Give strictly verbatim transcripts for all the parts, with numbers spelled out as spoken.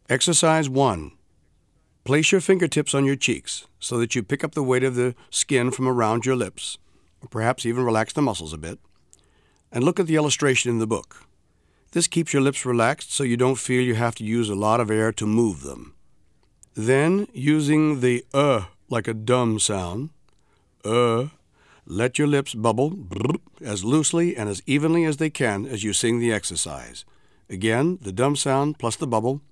Exercise one. Place your fingertips on your cheeks so that you pick up the weight of the skin from around your lips, or perhaps even relax the muscles a bit, and look at the illustration in the book. This keeps your lips relaxed so you don't feel you have to use a lot of air to move them. Then, using the uh like a dumb sound, uh, let your lips bubble as loosely and as evenly as they can as you sing the exercise. Again, the dumb sound plus the bubble.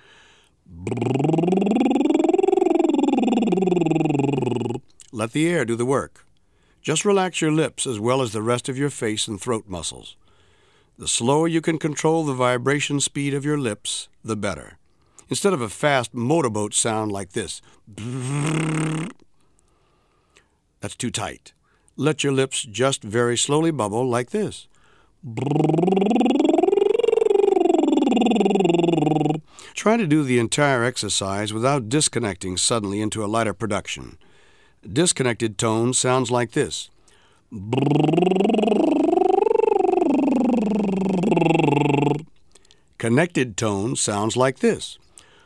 Let the air do the work. Just relax your lips as well as the rest of your face and throat muscles. The slower you can control the vibration speed of your lips, the better. Instead of a fast motorboat sound like this, that's too tight. Let your lips just very slowly bubble like this. Try to do the entire exercise without disconnecting suddenly into a lighter production. Disconnected tone sounds like this. Connected tone sounds like this.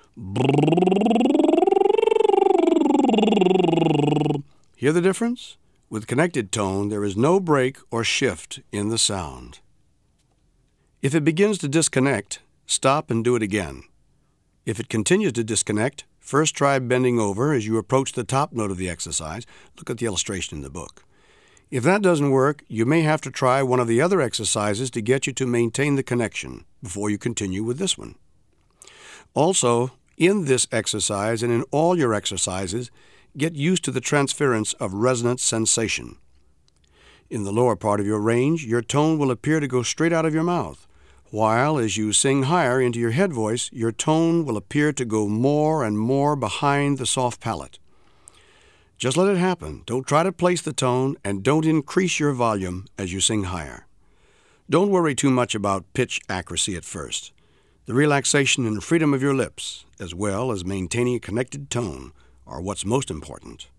Hear the difference? With connected tone, there is no break or shift in the sound. If it begins to disconnect, stop and do it again. If it continues to disconnect, first try bending over as you approach the top note of the exercise. Look at the illustration in the book. If that doesn't work, you may have to try one of the other exercises to get you to maintain the connection before you continue with this one. Also, in this exercise and in all your exercises, get used to the transference of resonant sensation. In the lower part of your range, your tone will appear to go straight out of your mouth, while as you sing higher into your head voice, your tone will appear to go more and more behind the soft palate. Just let it happen. Don't try to place the tone, and don't increase your volume as you sing higher. Don't worry too much about pitch accuracy at first. The relaxation and freedom of your lips, as well as maintaining a connected tone, are what's most important.